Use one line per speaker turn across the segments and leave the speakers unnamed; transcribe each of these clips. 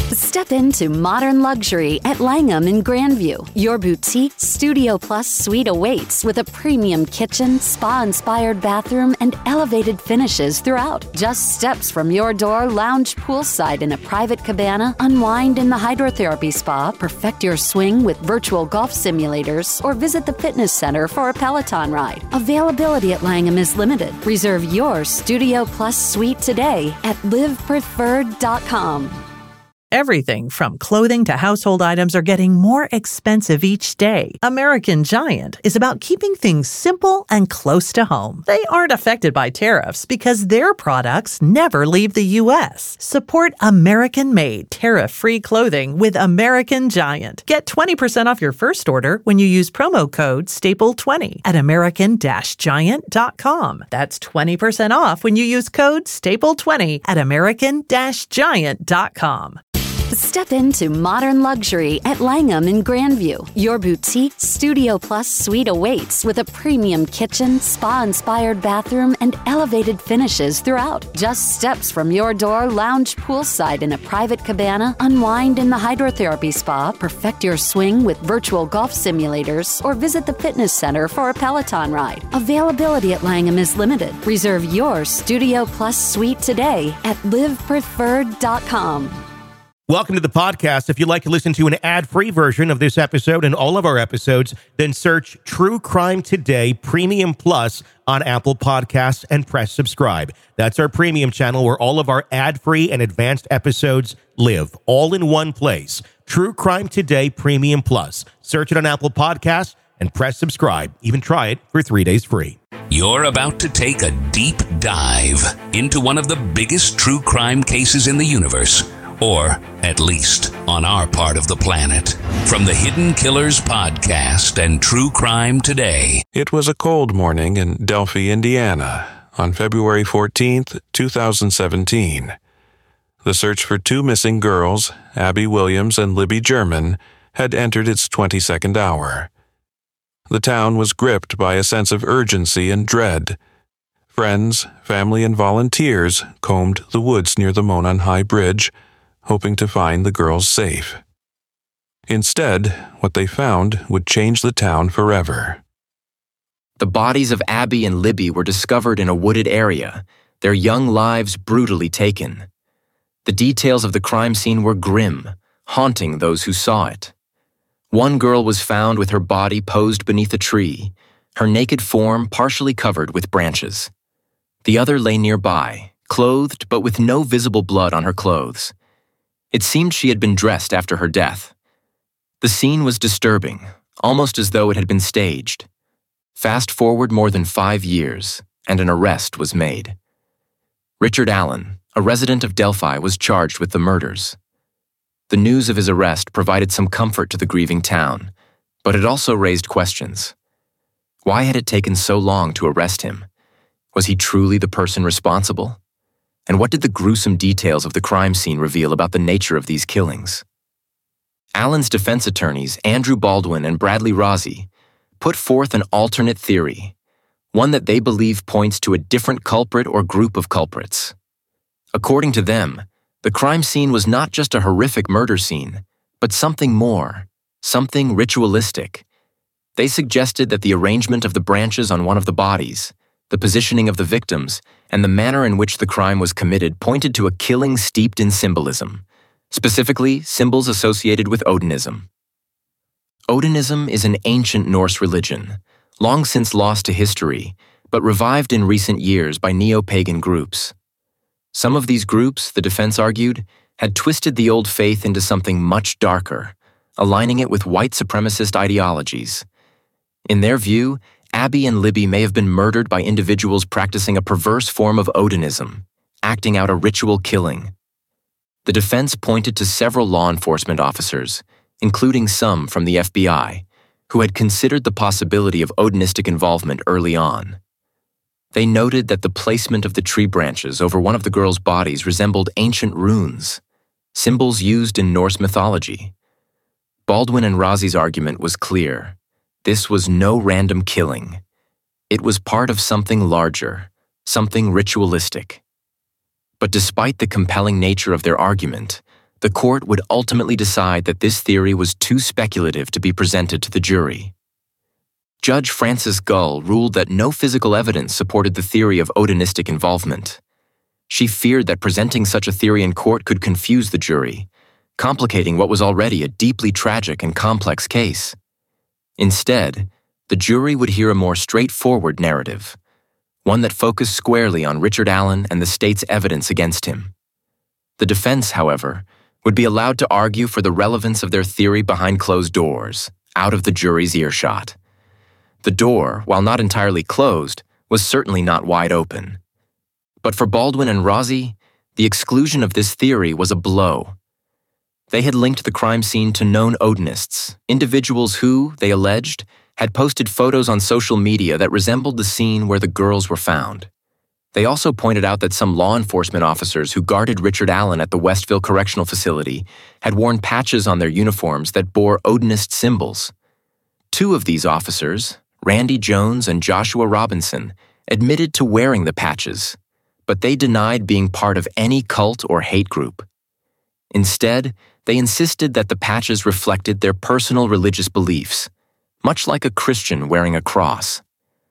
Step into modern luxury at Langham in Grandview. Your boutique Studio Plus suite awaits with a premium kitchen, spa-inspired bathroom, and elevated finishes throughout. Just steps from your door, lounge poolside in a private cabana, unwind in the hydrotherapy spa, perfect your swing with virtual golf simulators, or visit the fitness center for a Peloton ride. Availability at Langham is limited. Reserve your Studio Plus suite today at livepreferred.com.
Everything from clothing to household items are getting more expensive each day. American Giant is about keeping things simple and close to home. They aren't affected by tariffs because their products never leave the U.S. Support American-made, tariff-free clothing with American Giant. Get 20% off your first order when you use promo code STAPLE20 at american-giant.com. That's 20% off when you use code STAPLE20 at american-giant.com.
Step into modern luxury at Langham in Grandview. Your boutique Studio Plus suite awaits with a premium kitchen, spa-inspired bathroom, and elevated finishes throughout. Just steps from your door, lounge poolside in a private cabana, unwind in the hydrotherapy spa, perfect your swing with virtual golf simulators, or visit the fitness center for a Peloton ride. Availability at Langham is limited. Reserve your Studio Plus suite today at livepreferred.com.
Welcome to the podcast. If you'd like to listen to an ad-free version of this episode and all of our episodes, then search True Crime Today Premium Plus on Apple Podcasts and press subscribe. That's our premium channel where all of our ad-free and advanced episodes live, all in one place. True Crime Today Premium Plus. Search it on Apple Podcasts and press subscribe. Even try it for 3 days free.
You're about to take a deep dive into one of the biggest true crime cases in the universe. Or, at least, on our part of the planet. From the Hidden Killers podcast and True Crime Today.
It was a cold morning in Delphi, Indiana, on February 14th, 2017. The search for two missing girls, Abby Williams and Libby German, had entered its 22nd hour. The town was gripped by a sense of urgency and dread. Friends, family, and volunteers combed the woods near the Monon High Bridge, hoping to find the girls safe. Instead, what they found would change the town forever.
The bodies of Abby and Libby were discovered in a wooded area, their young lives brutally taken. The details of the crime scene were grim, haunting those who saw it. One girl was found with her body posed beneath a tree, her naked form partially covered with branches. The other lay nearby, clothed but with no visible blood on her clothes. It seemed she had been dressed after her death. The scene was disturbing, almost as though it had been staged. Fast forward more than 5 years, and an arrest was made. Richard Allen, a resident of Delphi, was charged with the murders. The news of his arrest provided some comfort to the grieving town, but it also raised questions. Why had it taken so long to arrest him? Was he truly the person responsible? And what did the gruesome details of the crime scene reveal about the nature of these killings? Allen's defense attorneys, Andrew Baldwin and Bradley Rozzi, put forth an alternate theory, one that they believe points to a different culprit or group of culprits. According to them, the crime scene was not just a horrific murder scene, but something more, something ritualistic. They suggested that the arrangement of the branches on one of the bodies, the positioning of the victims, and the manner in which the crime was committed pointed to a killing steeped in symbolism, specifically symbols associated with Odinism. Odinism is an ancient Norse religion, long since lost to history, but revived in recent years by neo-pagan groups. Some of these groups, the defense argued, had twisted the old faith into something much darker, aligning it with white supremacist ideologies. In their view, Abby and Libby may have been murdered by individuals practicing a perverse form of Odinism, acting out a ritual killing. The defense pointed to several law enforcement officers, including some from the FBI, who had considered the possibility of Odinistic involvement early on. They noted that the placement of the tree branches over one of the girls' bodies resembled ancient runes, symbols used in Norse mythology. Baldwin and Rozzi's argument was clear. This was no random killing. It was part of something larger, something ritualistic. But despite the compelling nature of their argument, the court would ultimately decide that this theory was too speculative to be presented to the jury. Judge Frances Gull ruled that no physical evidence supported the theory of Odinistic involvement. She feared that presenting such a theory in court could confuse the jury, complicating what was already a deeply tragic and complex case. Instead, the jury would hear a more straightforward narrative, one that focused squarely on Richard Allen and the state's evidence against him. The defense, however, would be allowed to argue for the relevance of their theory behind closed doors, out of the jury's earshot. The door, while not entirely closed, was certainly not wide open. But for Baldwin and Rozzi, the exclusion of this theory was a blow. They had linked the crime scene to known Odinists, individuals who, they alleged, had posted photos on social media that resembled the scene where the girls were found. They also pointed out that some law enforcement officers who guarded Richard Allen at the Westville Correctional Facility had worn patches on their uniforms that bore Odinist symbols. Two of these officers, Randy Jones and Joshua Robinson, admitted to wearing the patches, but they denied being part of any cult or hate group. Instead, they insisted that the patches reflected their personal religious beliefs, much like a Christian wearing a cross.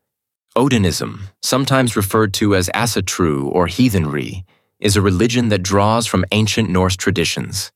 Odinism, sometimes referred to as Asatru or heathenry, is a religion that draws from ancient Norse traditions.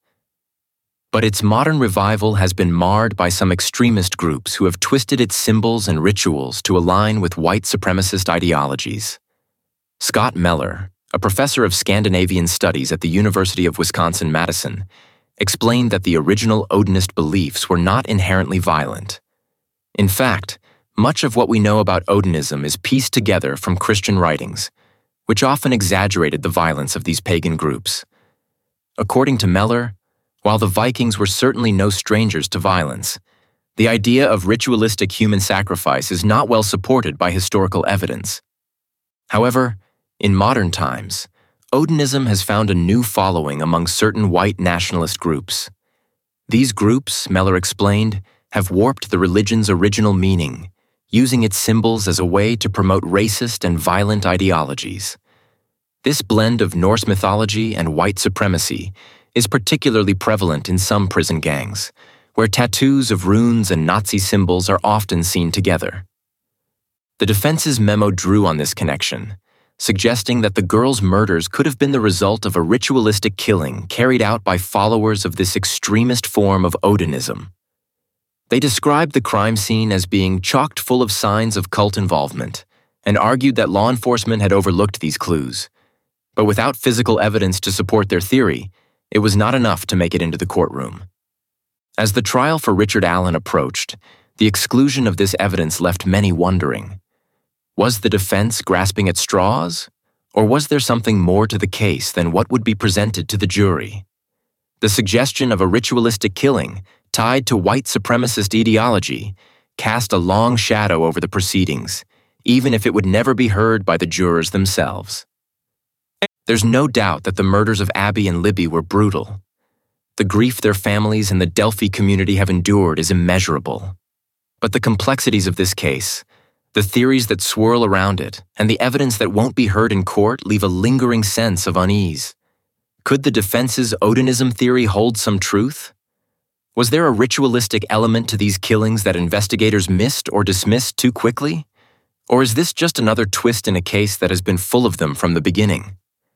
But its modern revival has been marred by some extremist groups who have twisted its symbols and rituals to align with white supremacist ideologies. Scott Meller, a professor of Scandinavian studies at the University of Wisconsin-Madison, explained that the original Odinist beliefs were not inherently violent. In fact, much of what we know about Odinism is pieced together from Christian writings, which often exaggerated the violence of these pagan groups. According to Meller, while the Vikings were certainly no strangers to violence, the idea of ritualistic human sacrifice is not well supported by historical evidence. However, in modern times, Odinism has found a new following among certain white nationalist groups. These groups, Meller explained, have warped the religion's original meaning, using its symbols as a way to promote racist and violent ideologies. This blend of Norse mythology and white supremacy is particularly prevalent in some prison gangs, where tattoos of runes and Nazi symbols are often seen together. The defense's memo drew on this connection, suggesting that the girls' murders could have been the result of a ritualistic killing carried out by followers of this extremist form of Odinism. They described the crime scene as being chock full of signs of cult involvement and argued that law enforcement had overlooked these clues. But without physical evidence to support their theory, it was not enough to make it into the courtroom. As the trial for Richard Allen approached, the exclusion of this evidence left many wondering. Was the defense grasping at straws, or was there something more to the case than what would be presented to the jury? The suggestion of a ritualistic killing tied to white supremacist ideology cast a long shadow over the proceedings, even if it would never be heard by the jurors themselves. There's no doubt that the murders of Abby and Libby were brutal. The grief their families and the Delphi community have endured is immeasurable. But the complexities of this case, the theories that swirl around it, and the evidence that won't be heard in court leave a lingering sense of unease. Could the defense's Odinism theory hold some truth? Was there a ritualistic element to these killings that investigators missed or dismissed too quickly? Or is this just another twist in a case that has been full of them from the beginning?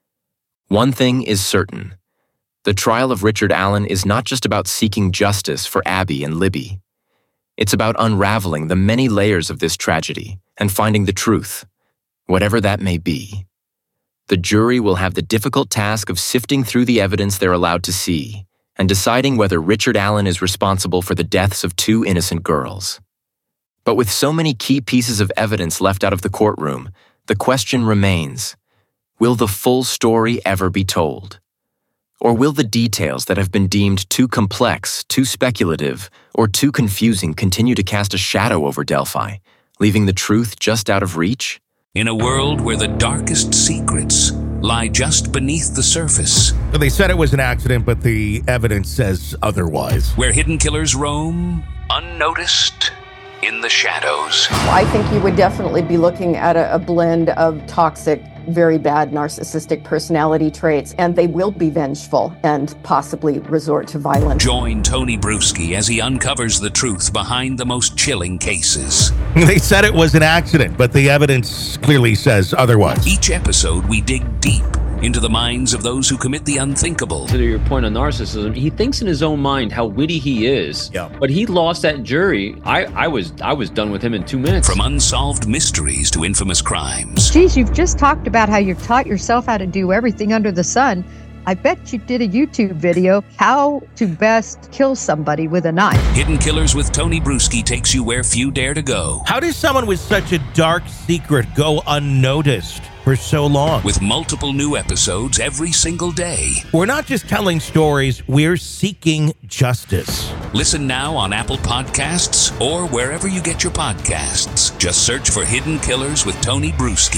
One thing is certain. The trial of Richard Allen is not just about seeking justice for Abby and Libby. It's about unraveling the many layers of this tragedy and finding the truth, whatever that may be. The jury will have the difficult task of sifting through the evidence they're allowed to see and deciding whether Richard Allen is responsible for the deaths of two innocent girls. But with so many key pieces of evidence left out of the courtroom, the question remains, will the full story ever be told? Or will the details that have been deemed too complex, too speculative, or too confusing continue to cast a shadow over Delphi, leaving the truth just out of reach?
In a world where the darkest secrets lie just beneath the surface.
They said it was an accident, but the evidence says otherwise.
Where hidden killers roam, unnoticed, in the shadows.
I think you would definitely be looking at a blend of toxic very bad narcissistic personality traits, and they will be vengeful and possibly resort to violence.
Join Tony Brueski as he uncovers the truth behind the most chilling cases.
They said it was an accident, but the evidence clearly says otherwise.
Each episode, we dig deep into the minds of those who commit the unthinkable.
To your point on narcissism, he thinks in his own mind how witty he is.
Yeah.
But he lost that jury. I was done with him in 2 minutes.
From unsolved mysteries to infamous crimes.
Geez, you've just talked about how you've taught yourself how to do everything under the sun. I bet you did a YouTube video, how to best kill somebody with a knife.
Hidden Killers with Tony Brueski takes you where few dare to go.
How does someone with such a dark secret go unnoticed for so long?
With multiple new episodes every single day.
We're not just telling stories, we're seeking justice.
Listen now on Apple Podcasts or wherever you get your podcasts. Just search for Hidden Killers with Tony Brueski.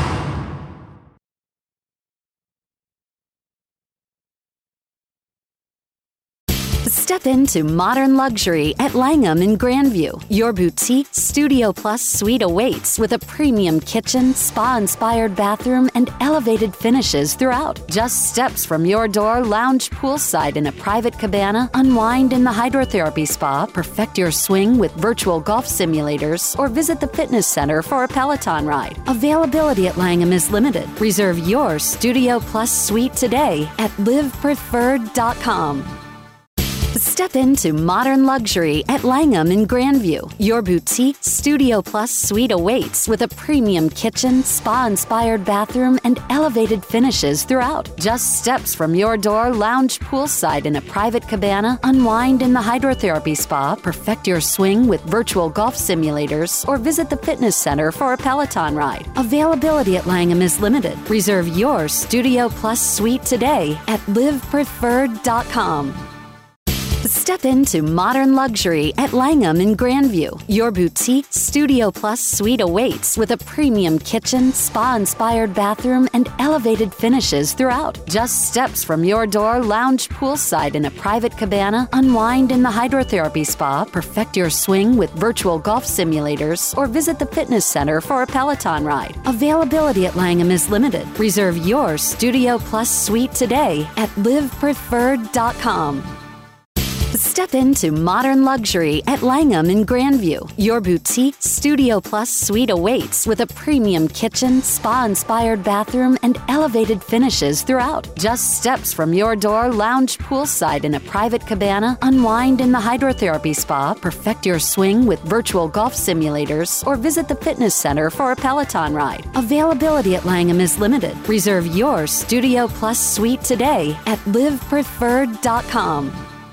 Step into modern luxury at Langham in Grandview. Your boutique Studio Plus suite awaits with a premium kitchen, spa-inspired bathroom, and elevated finishes throughout. Just steps from your door, lounge poolside in a private cabana, unwind in the hydrotherapy spa, perfect your swing with virtual golf simulators, or visit the fitness center for a Peloton ride. Availability at Langham is limited. Reserve your Studio Plus suite today at livepreferred.com. Step into modern luxury at Langham in Grandview. Your boutique Studio Plus suite awaits with a premium kitchen, spa-inspired bathroom, and elevated finishes throughout. Just steps from your door, lounge poolside in a private cabana, unwind in the hydrotherapy spa, perfect your swing with virtual golf simulators, or visit the fitness center for a Peloton ride. Availability at Langham is limited. Reserve your Studio Plus suite today at livepreferred.com. Step into modern luxury at Langham in Grandview. Your boutique Studio Plus suite awaits with a premium kitchen, spa-inspired bathroom, and elevated finishes throughout. Just steps from your door, lounge poolside in a private cabana, unwind in the hydrotherapy spa, perfect your swing with virtual golf simulators, or visit the fitness center for a Peloton ride. Availability at Langham is limited. Reserve your Studio Plus suite today at livepreferred.com. Step into modern luxury at Langham in Grandview. Your boutique Studio Plus suite awaits with a premium kitchen, spa-inspired bathroom, and elevated finishes throughout. Just steps from your door, lounge poolside in a private cabana, unwind in the hydrotherapy spa, perfect your swing with virtual golf simulators, or visit the fitness center for a Peloton ride. Availability at Langham is limited. Reserve your Studio Plus suite today at livepreferred.com.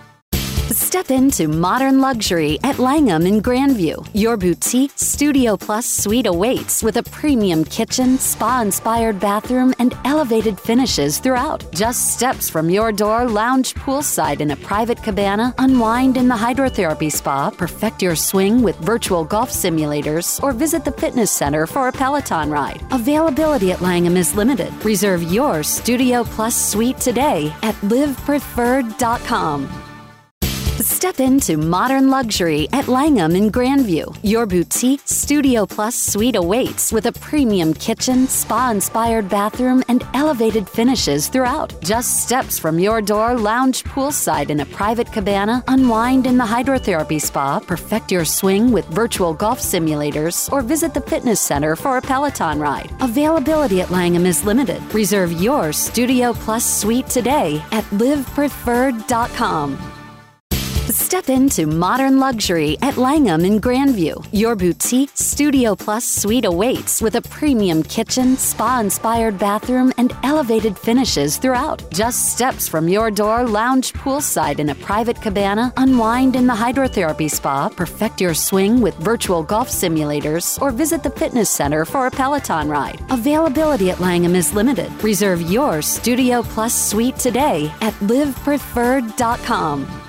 Step into modern luxury at Langham in Grandview. Your boutique Studio Plus suite awaits with a premium kitchen, spa-inspired bathroom, and elevated finishes throughout. Just steps from your door, lounge poolside in a private cabana, unwind in the hydrotherapy spa, perfect your swing with virtual golf simulators, or visit the fitness center for a Peloton ride. Availability at Langham is limited. Reserve your Studio Plus suite today at livepreferred.com. Step into modern luxury at Langham in Grandview. Your boutique Studio Plus suite awaits with a premium kitchen, spa-inspired bathroom, and elevated finishes throughout. Just steps from your door, lounge poolside in a private cabana, unwind in the hydrotherapy spa, perfect your swing with virtual golf simulators, or visit the fitness center for a Peloton ride. Availability at Langham is limited. Reserve your Studio Plus suite today at livepreferred.com. Step into modern luxury at Langham in Grandview. Your boutique Studio Plus suite awaits with a premium kitchen, spa-inspired bathroom, and elevated finishes throughout. Just steps from your door, lounge poolside in a private cabana, unwind in the hydrotherapy spa, perfect your swing with virtual golf simulators, or visit the fitness center for a Peloton ride. Availability at Langham is limited. Reserve your Studio Plus suite today at livepreferred.com.